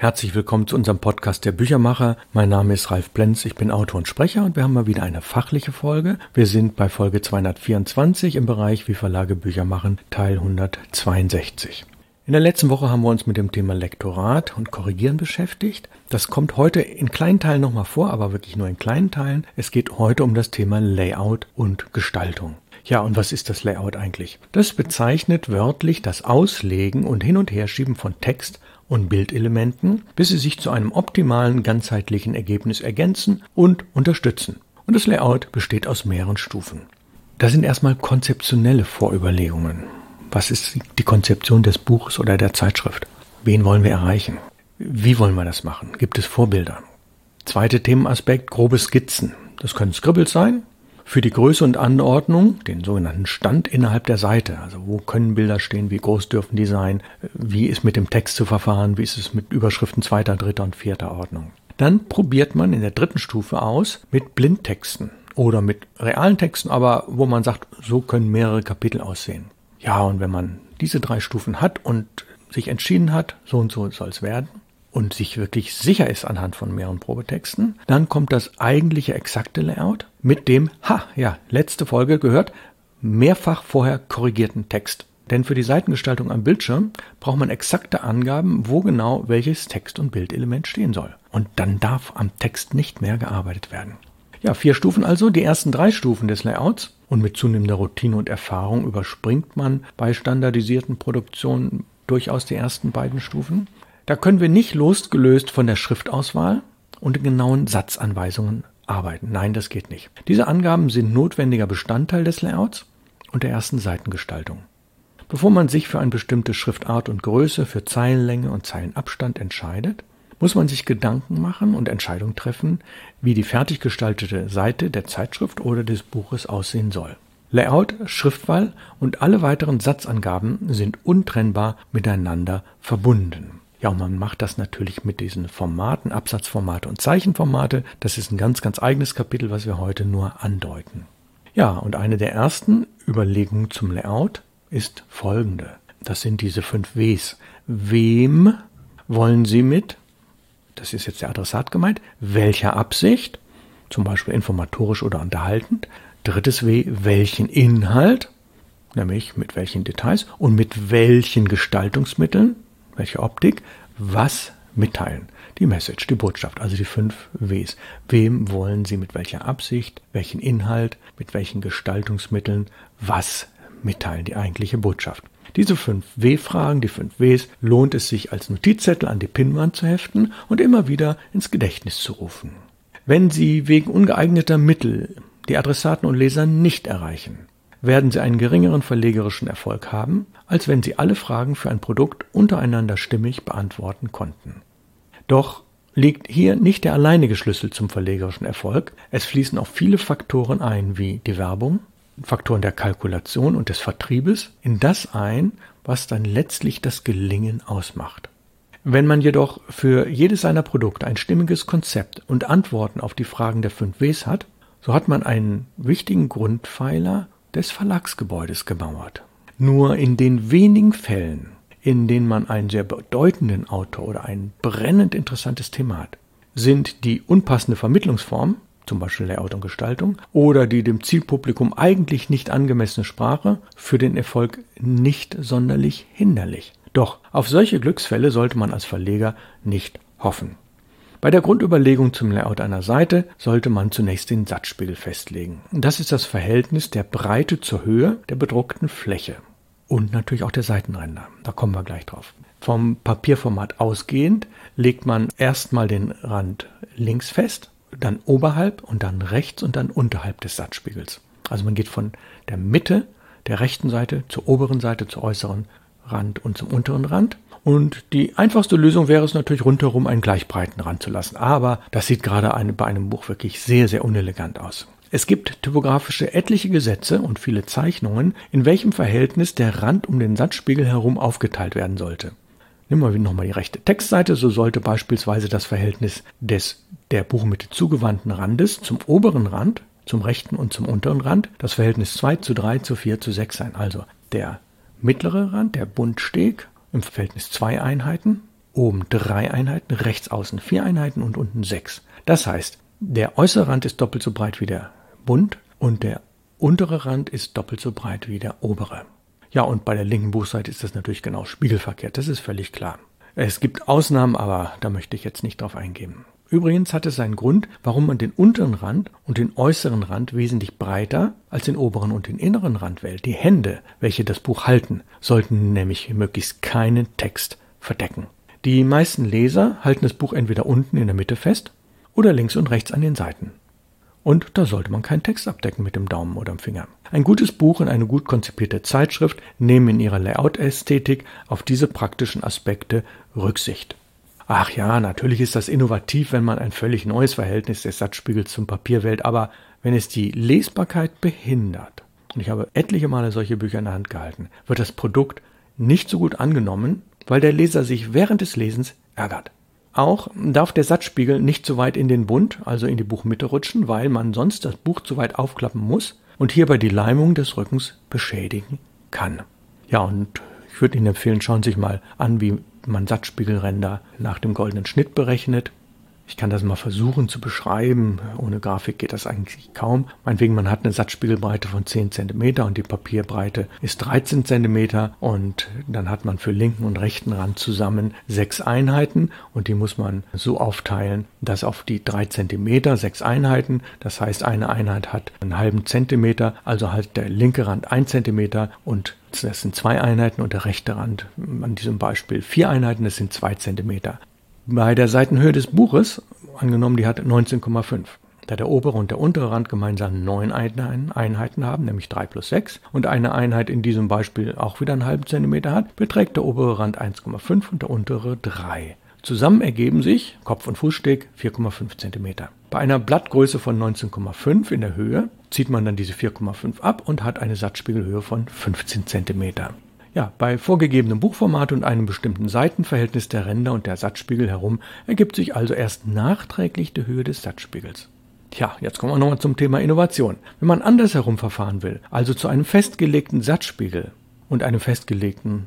Herzlich willkommen zu unserem Podcast der Büchermacher. Mein Name ist Ralf Plenz, ich bin Autor und Sprecher und wir haben mal wieder eine fachliche Folge. Wir sind bei Folge 224 im Bereich Wie Verlage Bücher machen, Teil 162. In der letzten Woche haben wir uns mit dem Thema Lektorat und Korrigieren beschäftigt. Das kommt heute in kleinen Teilen nochmal vor, aber wirklich nur in kleinen Teilen. Es geht heute um das Thema Layout und Gestaltung. Ja, und was ist das Layout eigentlich? Das bezeichnet wörtlich das Auslegen und Hin- und Herschieben von Text und Bildelementen, bis sie sich zu einem optimalen, ganzheitlichen Ergebnis ergänzen und unterstützen. Und das Layout besteht aus mehreren Stufen. Das sind erstmal konzeptionelle Vorüberlegungen. Was ist die Konzeption des Buches oder der Zeitschrift? Wen wollen wir erreichen? Wie wollen wir das machen? Gibt es Vorbilder? Zweiter Themenaspekt, grobe Skizzen. Das können Scribbles sein. Für die Größe und Anordnung, den sogenannten Stand innerhalb der Seite. Also wo können Bilder stehen, wie groß dürfen die sein, wie ist mit dem Text zu verfahren, wie ist es mit Überschriften zweiter, dritter und vierter Ordnung. Dann probiert man in der dritten Stufe aus mit Blindtexten oder mit realen Texten, aber wo man sagt, so können mehrere Kapitel aussehen. Ja, und wenn man diese 3 Stufen hat und sich entschieden hat, so und so soll es werden, und sich wirklich sicher ist anhand von mehreren Probetexten, dann kommt das eigentliche exakte Layout mit dem, letzte Folge gehört, mehrfach vorher korrigierten Text. Denn für die Seitengestaltung am Bildschirm braucht man exakte Angaben, wo genau welches Text- und Bildelement stehen soll. Und dann darf am Text nicht mehr gearbeitet werden. Ja, 4 Stufen also, die ersten 3 Stufen des Layouts. Und mit zunehmender Routine und Erfahrung überspringt man bei standardisierten Produktionen durchaus die ersten beiden Stufen. Da können wir nicht losgelöst von der Schriftauswahl und den genauen Satzanweisungen arbeiten. Nein, das geht nicht. Diese Angaben sind notwendiger Bestandteil des Layouts und der ersten Seitengestaltung. Bevor man sich für eine bestimmte Schriftart und Größe, für Zeilenlänge und Zeilenabstand entscheidet, muss man sich Gedanken machen und Entscheidungen treffen, wie die fertig gestaltete Seite der Zeitschrift oder des Buches aussehen soll. Layout, Schriftwahl und alle weiteren Satzangaben sind untrennbar miteinander verbunden. Ja, und man macht das natürlich mit diesen Formaten, Absatzformate und Zeichenformate. Das ist ein ganz, ganz eigenes Kapitel, was wir heute nur andeuten. Ja, und eine der ersten Überlegungen zum Layout ist folgende. Das sind diese 5 Ws. Wem wollen Sie mit? Das ist jetzt der Adressat gemeint. Welcher Absicht? Zum Beispiel informatorisch oder unterhaltend. Drittes W, welchen Inhalt? Nämlich mit welchen Details und mit welchen Gestaltungsmitteln? Welche Optik? Was mitteilen? Die Message, die Botschaft, also die 5 Ws. Wem wollen Sie mit welcher Absicht, welchen Inhalt, mit welchen Gestaltungsmitteln, was mitteilen? Die eigentliche Botschaft. Diese 5 W-Fragen, die 5 Ws, lohnt es sich als Notizzettel an die Pinnwand zu heften und immer wieder ins Gedächtnis zu rufen. Wenn Sie wegen ungeeigneter Mittel die Adressaten und Leser nicht erreichen, werden Sie einen geringeren verlegerischen Erfolg haben, als wenn Sie alle Fragen für ein Produkt untereinander stimmig beantworten konnten. Doch liegt hier nicht der alleinige Schlüssel zum verlegerischen Erfolg. Es fließen auch viele Faktoren ein, wie die Werbung, Faktoren der Kalkulation und des Vertriebes, in das ein, was dann letztlich das Gelingen ausmacht. Wenn man jedoch für jedes seiner Produkte ein stimmiges Konzept und Antworten auf die Fragen der 5 Ws hat, so hat man einen wichtigen Grundpfeiler des Verlagsgebäudes gemauert. Nur in den wenigen Fällen, in denen man einen sehr bedeutenden Autor oder ein brennend interessantes Thema hat, sind die unpassende Vermittlungsform, zum Beispiel Layout und Gestaltung, oder die dem Zielpublikum eigentlich nicht angemessene Sprache für den Erfolg nicht sonderlich hinderlich. Doch auf solche Glücksfälle sollte man als Verleger nicht hoffen. Bei der Grundüberlegung zum Layout einer Seite sollte man zunächst den Satzspiegel festlegen. Das ist das Verhältnis der Breite zur Höhe der bedruckten Fläche und natürlich auch der Seitenränder. Da kommen wir gleich drauf. Vom Papierformat ausgehend legt man erstmal den Rand links fest, dann oberhalb und dann rechts und dann unterhalb des Satzspiegels. Also man geht von der Mitte der rechten Seite zur oberen Seite, zur äußeren Rand und zum unteren Rand. Und die einfachste Lösung wäre es natürlich, rundherum einen gleichbreiten Rand zu lassen. Aber das sieht gerade bei einem Buch wirklich sehr, sehr unelegant aus. Es gibt typografische etliche Gesetze und viele Zeichnungen, in welchem Verhältnis der Rand um den Satzspiegel herum aufgeteilt werden sollte. Nehmen wir nochmal die rechte Textseite, so sollte beispielsweise das Verhältnis der Buchmitte zugewandten Randes zum oberen Rand, zum rechten und zum unteren Rand, das Verhältnis 2:3:4:6 sein. Also der mittlere Rand, der Buntsteg, im Verhältnis 2 Einheiten oben 3 Einheiten, rechts außen 4 Einheiten und unten 6. Das heißt, der äußere Rand ist doppelt so breit wie der Bund und der untere Rand ist doppelt so breit wie der obere. Ja, und bei der linken Buchseite ist das natürlich genau spiegelverkehrt, das ist völlig klar. Es gibt Ausnahmen, aber da möchte ich jetzt nicht drauf eingehen. Übrigens hat es seinen Grund, warum man den unteren Rand und den äußeren Rand wesentlich breiter als den oberen und den inneren Rand wählt. Die Hände, welche das Buch halten, sollten nämlich möglichst keinen Text verdecken. Die meisten Leser halten das Buch entweder unten in der Mitte fest oder links und rechts an den Seiten. Und da sollte man keinen Text abdecken mit dem Daumen oder dem Finger. Ein gutes Buch und eine gut konzipierte Zeitschrift nehmen in ihrer Layout-Ästhetik auf diese praktischen Aspekte Rücksicht. Ach ja, natürlich ist das innovativ, wenn man ein völlig neues Verhältnis des Satzspiegels zum Papier wählt, aber wenn es die Lesbarkeit behindert, und ich habe etliche Male solche Bücher in der Hand gehalten, wird das Produkt nicht so gut angenommen, weil der Leser sich während des Lesens ärgert. Auch darf der Satzspiegel nicht zu weit in den Bund, also in die Buchmitte rutschen, weil man sonst das Buch zu weit aufklappen muss und hierbei die Leimung des Rückens beschädigen kann. Ja, und ich würde Ihnen empfehlen, schauen Sie sich mal an, wie man Satzspiegelränder nach dem goldenen Schnitt berechnet. Ich kann das mal versuchen zu beschreiben. Ohne Grafik geht das eigentlich kaum. Meinetwegen, man hat eine Satzspiegelbreite von 10 cm und die Papierbreite ist 13 cm und dann hat man für linken und rechten Rand zusammen 6 Einheiten und die muss man so aufteilen, dass auf die 3 cm 6 Einheiten, das heißt eine Einheit hat einen halben Zentimeter, also hat der linke Rand 1 cm und das sind 2 Einheiten und der rechte Rand, an diesem Beispiel 4 Einheiten, das sind 2 cm. Bei der Seitenhöhe des Buches, angenommen die hat 19,5, da der obere und der untere Rand gemeinsam 9 Einheiten haben, nämlich 3 plus 6, und eine Einheit in diesem Beispiel auch wieder einen halben Zentimeter hat, beträgt der obere Rand 1,5 und der untere 3. Zusammen ergeben sich Kopf- und Fußsteg 4,5 cm. Bei einer Blattgröße von 19,5 in der Höhe zieht man dann diese 4,5 ab und hat eine Satzspiegelhöhe von 15 cm. Ja, bei vorgegebenem Buchformat und einem bestimmten Seitenverhältnis der Ränder und der Satzspiegel herum ergibt sich also erst nachträglich die Höhe des Satzspiegels. Tja, jetzt kommen wir nochmal zum Thema Innovation. Wenn man andersherum verfahren will, also zu einem festgelegten Satzspiegel und einem festgelegten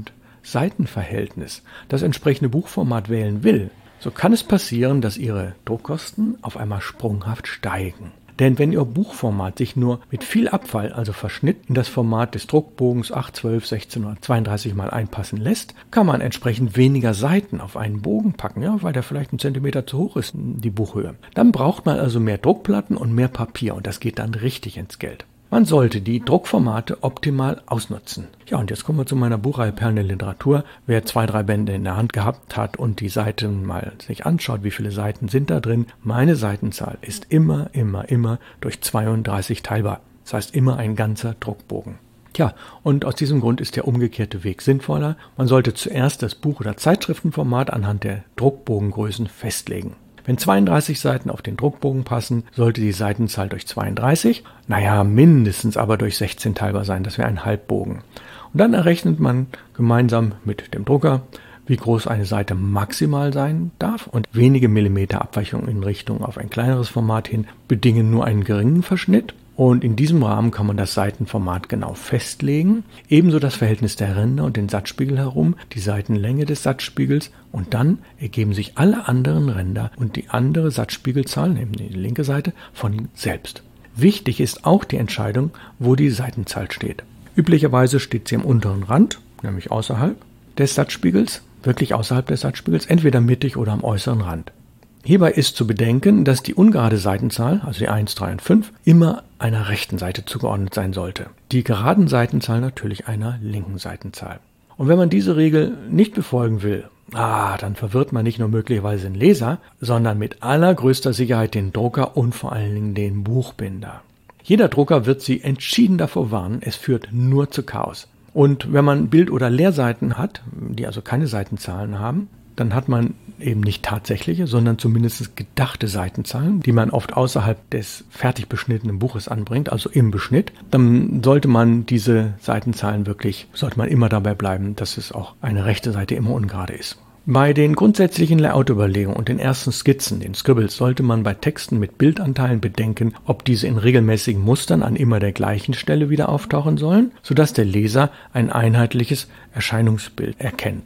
Rand-Seitenverhältnis das entsprechende Buchformat wählen will, so kann es passieren, dass Ihre Druckkosten auf einmal sprunghaft steigen. Denn wenn Ihr Buchformat sich nur mit viel Abfall, also Verschnitt, in das Format des Druckbogens 8, 12, 16 oder 32 mal einpassen lässt, kann man entsprechend weniger Seiten auf einen Bogen packen, ja, weil der vielleicht einen Zentimeter zu hoch ist, die Buchhöhe. Dann braucht man also mehr Druckplatten und mehr Papier und das geht dann richtig ins Geld. Man sollte die Druckformate optimal ausnutzen. Ja, und jetzt kommen wir zu meiner Buchreihe Perlen der Literatur. Wer 2, 3 Bände in der Hand gehabt hat und die Seiten mal sich anschaut, wie viele Seiten sind da drin, meine Seitenzahl ist immer durch 32 teilbar. Das heißt immer ein ganzer Druckbogen. Tja, und aus diesem Grund ist der umgekehrte Weg sinnvoller. Man sollte zuerst das Buch- oder Zeitschriftenformat anhand der Druckbogengrößen festlegen. Wenn 32 Seiten auf den Druckbogen passen, sollte die Seitenzahl durch 32, mindestens aber durch 16 teilbar sein, das wäre ein Halbbogen. Und dann errechnet man gemeinsam mit dem Drucker, wie groß eine Seite maximal sein darf und wenige Millimeter Abweichung in Richtung auf ein kleineres Format hin bedingen nur einen geringen Verschnitt. Und in diesem Rahmen kann man das Seitenformat genau festlegen, ebenso das Verhältnis der Ränder und den Satzspiegel herum, die Seitenlänge des Satzspiegels und dann ergeben sich alle anderen Ränder und die andere Satzspiegelzahl, nämlich die linke Seite, von selbst. Wichtig ist auch die Entscheidung, wo die Seitenzahl steht. Üblicherweise steht sie am unteren Rand, nämlich außerhalb des Satzspiegels, wirklich außerhalb des Satzspiegels, entweder mittig oder am äußeren Rand. Hierbei ist zu bedenken, dass die ungerade Seitenzahl, also die 1, 3 und 5, immer einer rechten Seite zugeordnet sein sollte. Die geraden Seitenzahl natürlich einer linken Seitenzahl. Und wenn man diese Regel nicht befolgen will, dann verwirrt man nicht nur möglicherweise den Leser, sondern mit allergrößter Sicherheit den Drucker und vor allen Dingen den Buchbinder. Jeder Drucker wird Sie entschieden davor warnen, es führt nur zu Chaos. Und wenn man Bild- oder Leerseiten hat, die also keine Seitenzahlen haben, dann hat man eben nicht tatsächliche, sondern zumindest gedachte Seitenzahlen, die man oft außerhalb des fertig beschnittenen Buches anbringt, also im Beschnitt. Dann sollte man diese Seitenzahlen sollte man immer dabei bleiben, dass es auch eine rechte Seite immer ungerade ist. Bei den grundsätzlichen Layout-Überlegungen und den ersten Skizzen, den Scribbles, sollte man bei Texten mit Bildanteilen bedenken, ob diese in regelmäßigen Mustern an immer der gleichen Stelle wieder auftauchen sollen, sodass der Leser ein einheitliches Erscheinungsbild erkennt.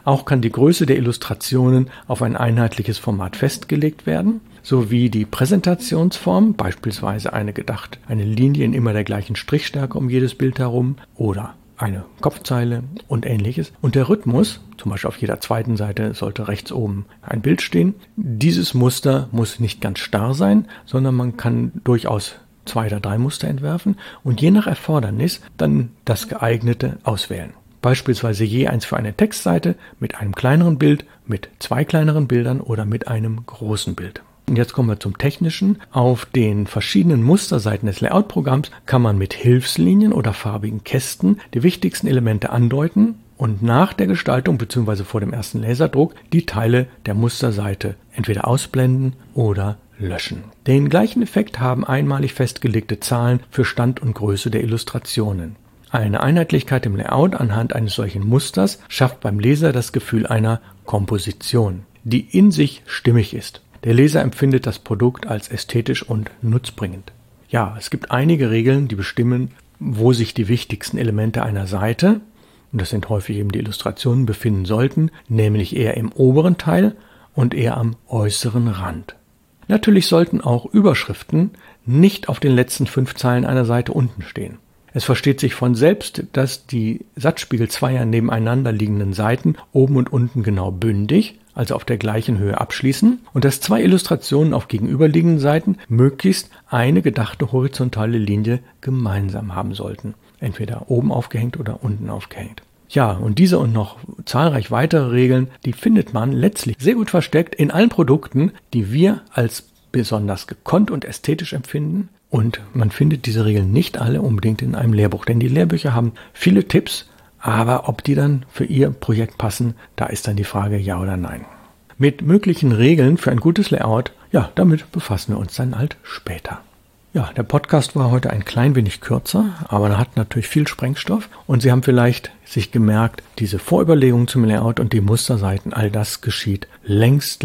Auch kann die Größe der Illustrationen auf ein einheitliches Format festgelegt werden, sowie die Präsentationsform, beispielsweise eine Linie in immer der gleichen Strichstärke um jedes Bild herum oder eine Kopfzeile und ähnliches. Und der Rhythmus, zum Beispiel auf jeder zweiten Seite sollte rechts oben ein Bild stehen. Dieses Muster muss nicht ganz starr sein, sondern man kann durchaus 2 oder 3 Muster entwerfen und je nach Erfordernis dann das geeignete auswählen. Beispielsweise je eins für eine Textseite mit einem kleineren Bild, mit 2 kleineren Bildern oder mit einem großen Bild. Und jetzt kommen wir zum Technischen. Auf den verschiedenen Musterseiten des Layout-Programms kann man mit Hilfslinien oder farbigen Kästen die wichtigsten Elemente andeuten und nach der Gestaltung bzw. vor dem ersten Laserdruck die Teile der Musterseite entweder ausblenden oder löschen. Den gleichen Effekt haben einmalig festgelegte Zahlen für Stand und Größe der Illustrationen. Eine Einheitlichkeit im Layout anhand eines solchen Musters schafft beim Leser das Gefühl einer Komposition, die in sich stimmig ist. Der Leser empfindet das Produkt als ästhetisch und nutzbringend. Ja, es gibt einige Regeln, die bestimmen, wo sich die wichtigsten Elemente einer Seite, und das sind häufig eben die Illustrationen, befinden sollten, nämlich eher im oberen Teil und eher am äußeren Rand. Natürlich sollten auch Überschriften nicht auf den letzten 5 Zeilen einer Seite unten stehen. Es versteht sich von selbst, dass die Satzspiegel zweier nebeneinander liegenden Seiten oben und unten genau bündig, also auf der gleichen Höhe abschließen und dass 2 Illustrationen auf gegenüberliegenden Seiten möglichst eine gedachte horizontale Linie gemeinsam haben sollten. Entweder oben aufgehängt oder unten aufgehängt. Ja, und diese und noch zahlreich weitere Regeln, die findet man letztlich sehr gut versteckt in allen Produkten, die wir als besonders gekonnt und ästhetisch empfinden. Und man findet diese Regeln nicht alle unbedingt in einem Lehrbuch, denn die Lehrbücher haben viele Tipps, aber ob die dann für Ihr Projekt passen, da ist dann die Frage ja oder nein. Mit möglichen Regeln für ein gutes Layout, ja, damit befassen wir uns dann halt später. Ja, der Podcast war heute ein klein wenig kürzer, aber er hat natürlich viel Sprengstoff und Sie haben vielleicht sich gemerkt, diese Vorüberlegung zum Layout und die Musterseiten, all das geschieht längst,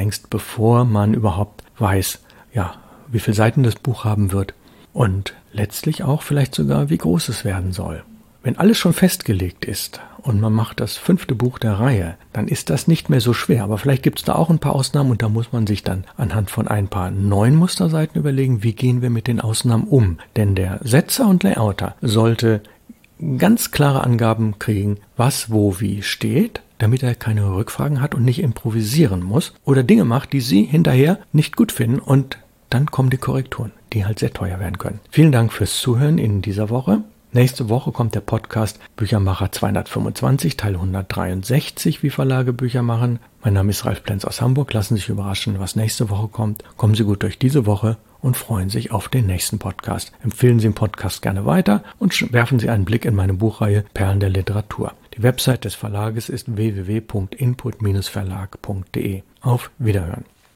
bevor man überhaupt weiß, ja, wie viele Seiten das Buch haben wird und letztlich auch vielleicht sogar, wie groß es werden soll. Wenn alles schon festgelegt ist und man macht das 5. Buch der Reihe, dann ist das nicht mehr so schwer. Aber vielleicht gibt es da auch ein paar Ausnahmen und da muss man sich dann anhand von ein paar neuen Musterseiten überlegen, wie gehen wir mit den Ausnahmen um. Denn der Setzer und Layouter sollte ganz klare Angaben kriegen, was wo wie steht, damit er keine Rückfragen hat und nicht improvisieren muss oder Dinge macht, die Sie hinterher nicht gut finden und dann kommen die Korrekturen, die halt sehr teuer werden können. Vielen Dank fürs Zuhören in dieser Woche. Nächste Woche kommt der Podcast Büchermacher 225, Teil 163, wie Verlage Bücher machen. Mein Name ist Ralf Plenz aus Hamburg. Lassen Sie sich überraschen, was nächste Woche kommt. Kommen Sie gut durch diese Woche und freuen sich auf den nächsten Podcast. Empfehlen Sie den Podcast gerne weiter und werfen Sie einen Blick in meine Buchreihe Perlen der Literatur. Die Website des Verlages ist www.input-verlag.de. Auf Wiederhören.